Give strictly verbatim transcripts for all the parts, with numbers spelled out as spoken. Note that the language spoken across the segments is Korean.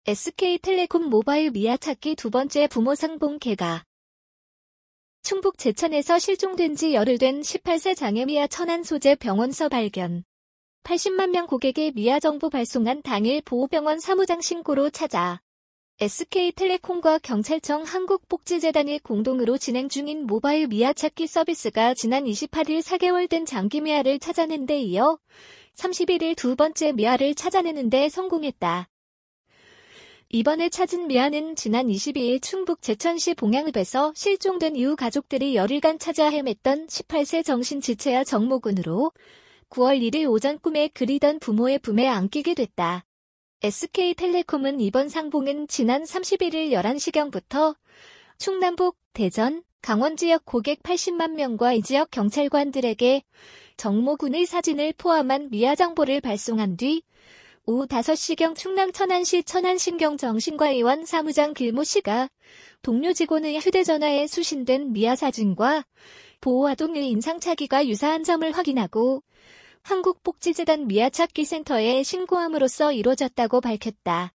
에스케이텔레콤 모바일 미아 찾기 두 번째 부모 상봉 개가. 충북 제천에서 실종된 지 열흘 된 십팔 세 장애 미아 천안 소재 병원서 발견. 팔십만 명 고객의 미아 정보 발송한 당일 보호병원 사무장 신고로 찾아. 에스케이텔레콤과 경찰청 한국복지재단이 공동으로 진행 중인 모바일 미아 찾기 서비스가 지난 이십팔 일 사 개월 된 장기 미아를 찾아낸 데 이어 삼십일 일 두 번째 미아를 찾아내는 데 성공했다. 이번에 찾은 미아는 지난 이십이 일 충북 제천시 봉양읍에서 실종된 이후 가족들이 열흘간 찾아 헤맸던 십팔 세 정신지체아 정모군으로 구월 일 일 오전 꿈에 그리던 부모의 품에 안기게 됐다. 에스케이텔레콤은 이번 상봉은 지난 삼십일 일 열한 시경부터 충남북, 대전, 강원 지역 고객 팔십만 명과 이 지역 경찰관들에게 정모군의 사진을 포함한 미아 정보를 발송한 뒤 오후 다섯 시경 충남 천안시 천안신경정신과의원 사무장 길모 씨가 동료 직원의 휴대전화에 수신된 미아 사진과 보호아동의 인상착의가 유사한 점을 확인하고 한국복지재단 미아찾기센터에 신고함으로써 이루어졌다고 밝혔다.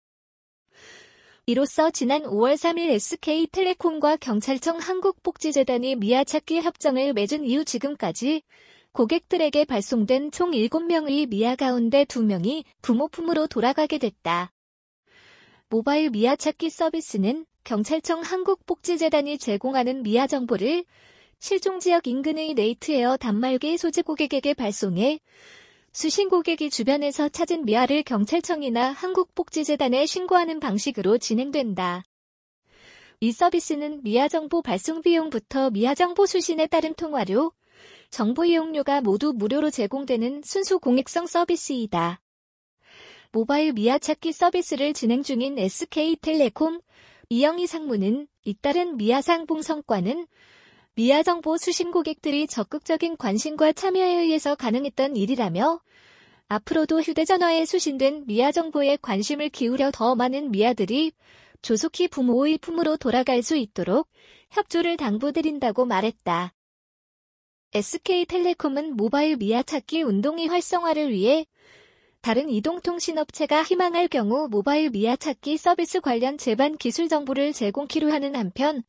이로써 지난 오월 삼 일 에스케이텔레콤과 경찰청 한국복지재단이 미아찾기 협정을 맺은 이후 지금까지 고객들에게 발송된 총 일곱 명의 미아 가운데 두 명이 부모 품으로 돌아가게 됐다. 모바일 미아 찾기 서비스는 경찰청 한국복지재단이 제공하는 미아 정보를 실종지역 인근의 네이트에어 단말기 소지 고객에게 발송해 수신 고객이 주변에서 찾은 미아를 경찰청이나 한국복지재단에 신고하는 방식으로 진행된다. 이 서비스는 미아 정보 발송 비용부터 미아 정보 수신에 따른 통화료, 정보 이용료가 모두 무료로 제공되는 순수 공익성 서비스이다. 모바일 미아 찾기 서비스를 진행 중인 에스케이텔레콤 이영희 상무는 잇따른 미아 상봉 성과는 미아 정보 수신 고객들이 적극적인 관심과 참여에 의해서 가능했던 일이라며 앞으로도 휴대전화에 수신된 미아 정보에 관심을 기울여 더 많은 미아들이 조속히 부모의 품으로 돌아갈 수 있도록 협조를 당부드린다고 말했다. 에스케이텔레콤은 모바일 미아 찾기 운동의 활성화를 위해 다른 이동통신업체가 희망할 경우 모바일 미아 찾기 서비스 관련 제반 기술 정보를 제공키로 하는 한편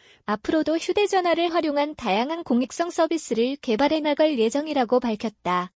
앞으로도 휴대전화를 활용한 다양한 공익성 서비스를 개발해 나갈 예정이라고 밝혔다.